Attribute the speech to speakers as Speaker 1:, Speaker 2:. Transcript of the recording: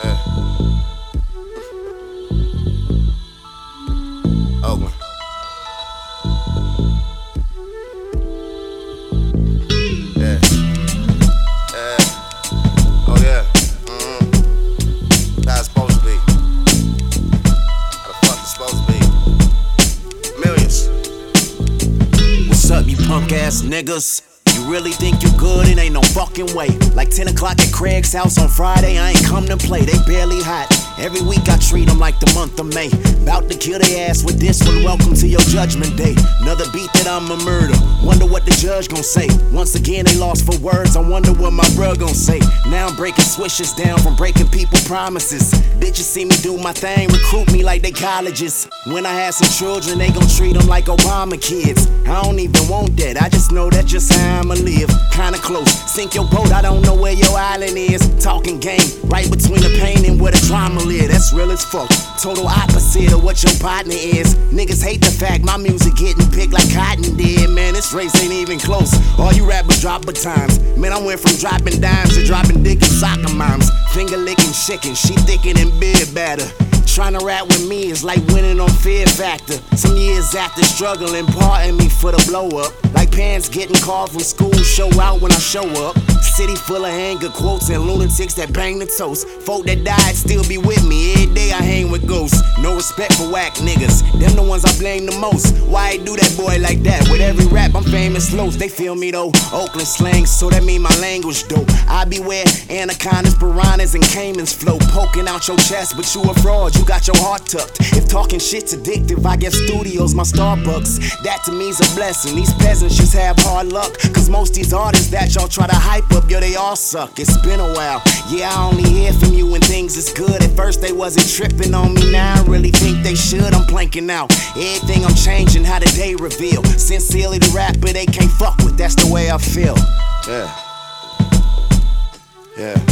Speaker 1: Oakland. Yeah. Oh yeah. How it's supposed to be. How the fuck it's supposed to be. Millions.
Speaker 2: What's up, you punk ass niggas? You really think you good? It ain't no fucking way. Like 10 o'clock at Craig's house on Friday, I ain't come to play. They barely hot. Every week I treat them like the month of May. Bout to kill their ass with this one. Welcome to your judgment day. Another beat that I'm a murder. Wonder what the judge gon' say. Once again they lost for words. I wonder what my bruh gon' say. Now I'm breaking swishes down from breaking people promises. Bitches see me do my thing, recruit me like they colleges. When I have some children, they gon' treat them like Obama kids. I don't even want that, I just know that's just how I'ma live. Kinda close, sink your boat, I don't know where your island is. Talking game, right between the pain and where the drama live. That's real as fuck, total opposite of what your partner is. Niggas hate the fact my music getting picked like cotton did. Man, this race ain't even close, all you rappers drop times. Man, I went from dropping dimes to dropping dick and soccer moms. Finger licking chicken, she thicker than beer batter. Tryna rap with me is like winning on Fear Factor. Some years after struggling, pardon me for the blow up. Like parents getting called from school, show out when I show up. City full of anger quotes and lunatics that bang the toast. Folk that died still be with me, every day I hang with ghosts. No respect for whack niggas, them the ones I blame the most. Why they do that boy like that? With every rap I'm famous lows. They feel me though, Oakland slang, so that mean my language dope. I be where anacondas, piranhas, and caimans flow. Poking out your chest, but you a fraud, you got your heart tucked. If talking shit's addictive, I guess studios my Starbucks. That to me's a blessing, these peasants just have hard luck. Cause most these artists that y'all try to hype up, yo, they all suck. It's been a while, yeah, I only hear from you when things is good. At first they wasn't tripping on me, now I really think they should. I'm planking out, everything I'm changing, how the day reveal. Sincerely the rapper they can't fuck with, that's the way I feel.
Speaker 1: Yeah. Yeah.